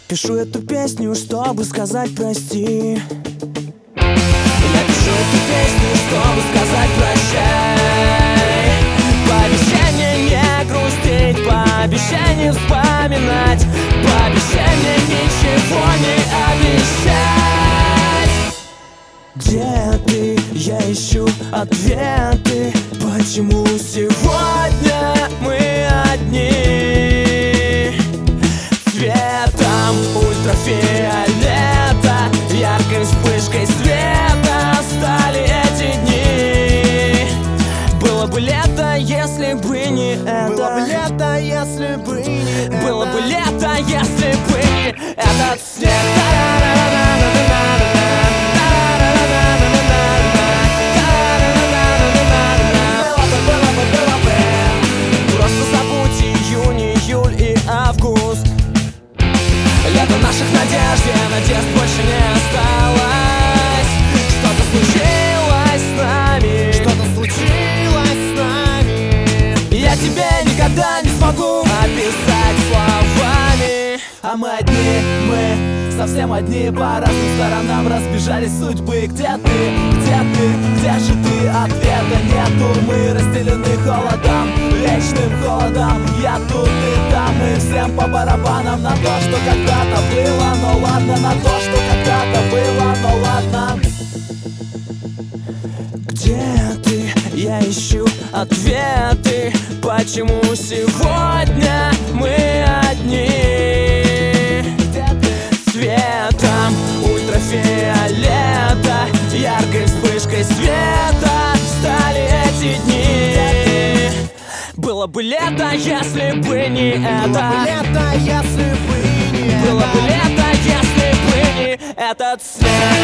Пишу эту песню, чтобы сказать прости. Я пишу эту песню, чтобы сказать прощай. Пообещай не грустить, пообещай не вспоминать, пообещай мне ничего не обещать. Где ты? Я ищу ответы. Почему сегодня мы одни? Цветом ультрафиолета, яркой вспышкой света стали эти дни. Было бы лето, если бы не это. Было бы лето, если бы не это. Было бы лето, если бы не этот снег. Просто забудь июнь, июль и август. Лето наших надежд больше не осталось. Что-то случилось с нами, Что-то случилось с нами. я тебе никогда не смогу описать словами. А мы одни, мы совсем одни, по разным сторонам разбежались судьбы. Где ты, где же ты? Ответа нету, мы разделены холодом, вечным холодом. Я тут и там, и всем по барабанам на то, что когда-то было. Но ладно, на то, что когда-то было, но ладно. Где ты? Я ищу ответы. Почему сегодня мы одни? Светом ультрафиолета, яркой вспышкой света стали эти дни. Было бы лето, если бы не это. Было бы лето, если бы не это. Было бы лето, если бы не этот снег.